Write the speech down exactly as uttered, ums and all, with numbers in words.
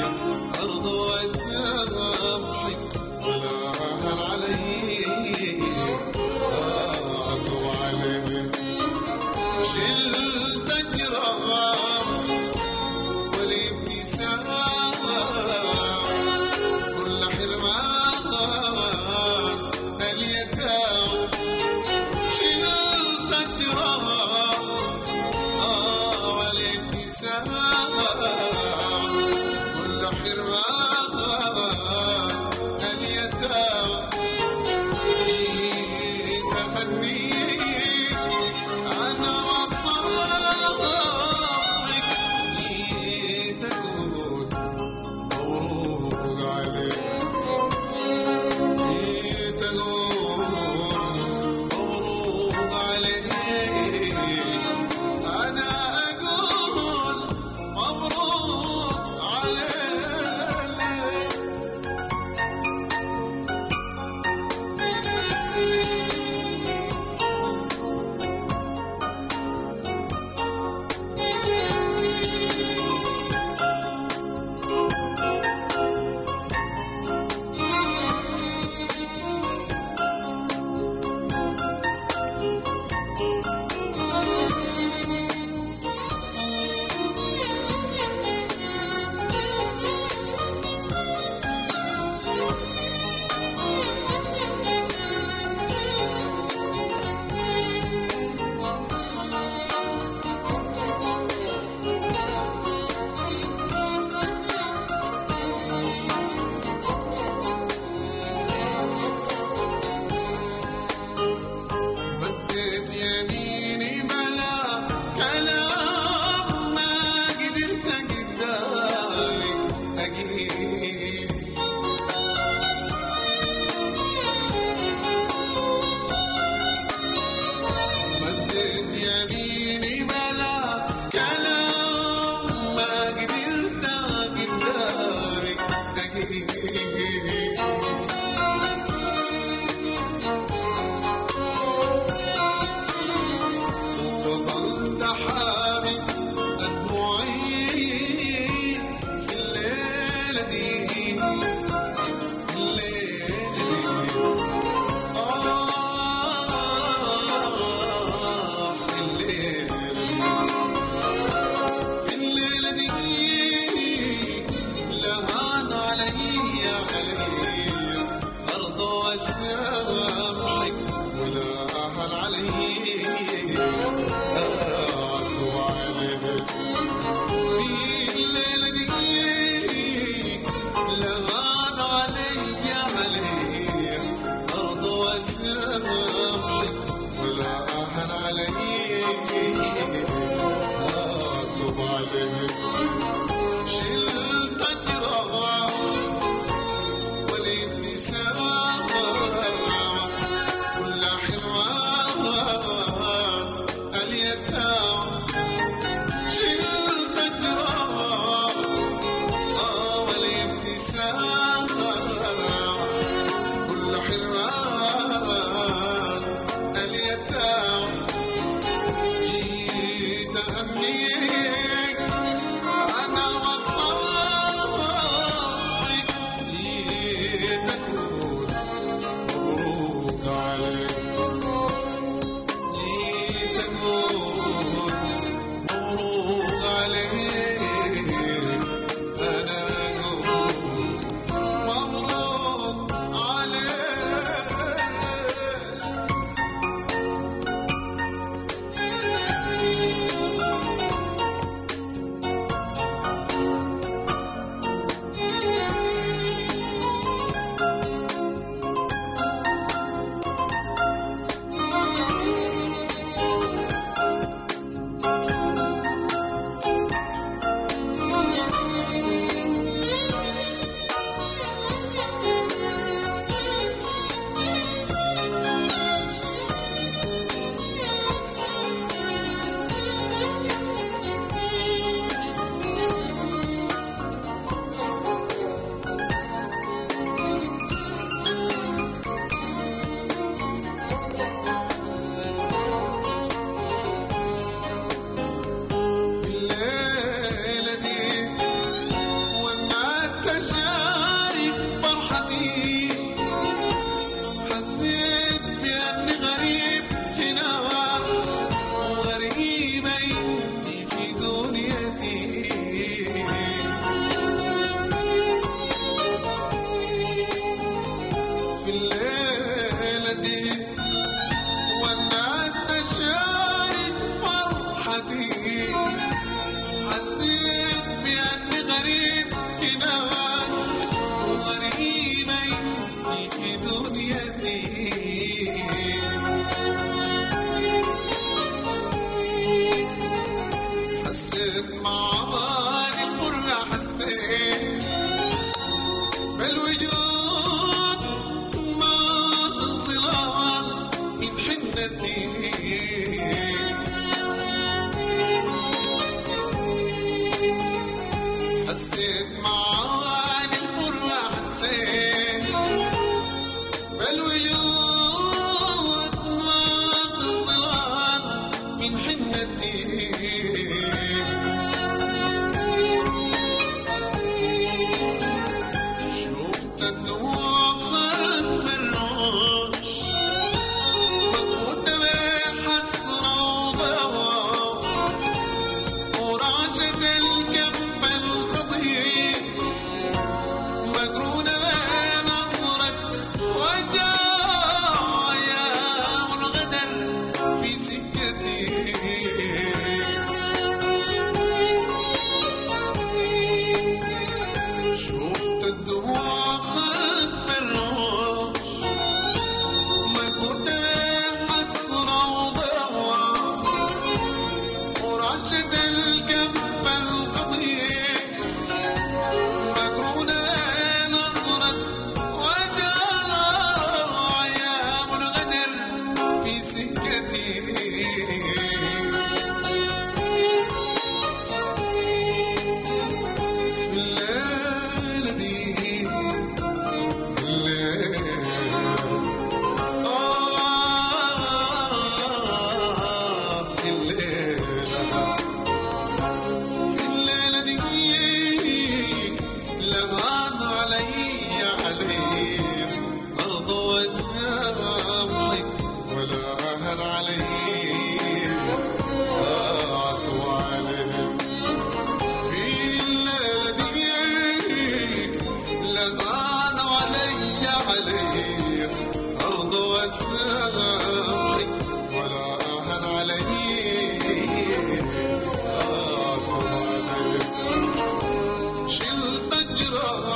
أرض وسامحك ولا أهل علي أعطوا عليك شلت الجراح والابتسام كل حرمان اليتام شلت الجراح والابتسام كل حرمان اليتام جيت أغنيك أنا وصافحك جيت أقول مبروك عليك جيت أقول مبروك عليك أنا أقول مبروك عليك مديت يميني بلا كلام ما قدرت قدامك أجيب مديت يميني بلا كلام ما قدرت قدامك أجيب فضلت حابس دموعي في الليلة دي في الليلة دي آه في الليلة دي في الليلة دي لهان علي علي أرض وسامحك ولا أهل علي أعطوا عليك في الليلة دي لهان علي علي أرض وسامحك ولا أهل علي أعطوا عليك شلت الجراح والابتسام بالوجود ما الظلال من حنتي حسيت معاني الفرح حسيت بالوجود ما الظلال من حنتي شفت الدموع خرج بالروش مجهود بحسرة وضوء ورعشة الكف الخضير مقرونة بنظرة وداعية والغدر في سكتي شفت الدموع خلف الروش مجهود بحسرة وضوء ورعشة الكف الخضير مقرونة نظرة وداعية والغدر في سكتي في الليلة دي الليلة آه في الليلة في الليلة دي لهان علي علي أرض والسماء ولا أهن علي عاتوا عليهم في الليلة دي لهان علي علي أرض والسماء ولا أهن علي عاتوا عليهم شلت جراح